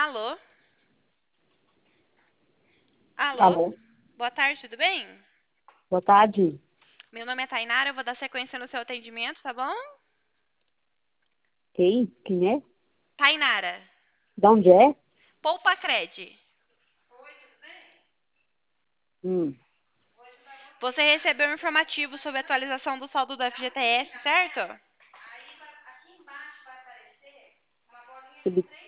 Alô? Alô? Alô, Boa tarde, tudo bem? boa tarde. Meu nome é Tainara, eu vou dar sequência no seu atendimento, tá bom? Quem? Quem é? Tainara, Da onde é? Poupa Cred. Hum, Você recebeu um informativo sobre a atualização do saldo do FGTS, certo?